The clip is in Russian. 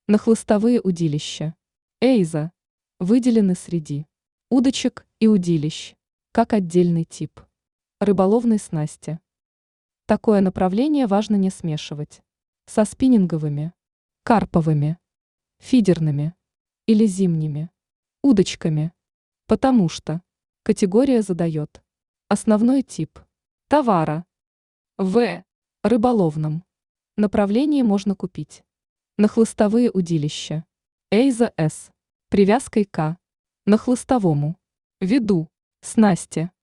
На хлыстовые удилища. Эйза. Выделены среди удочек и удилищ, как отдельный тип рыболовной снасти. Такое направление важно не смешивать со спиннинговыми, карповыми, фидерными или зимними удочками, потому что категория задает основной тип товара. В рыболовном направлении можно купить на хлыстовые удилища Эйза С. Привязкой к на хлыстовому виду снасти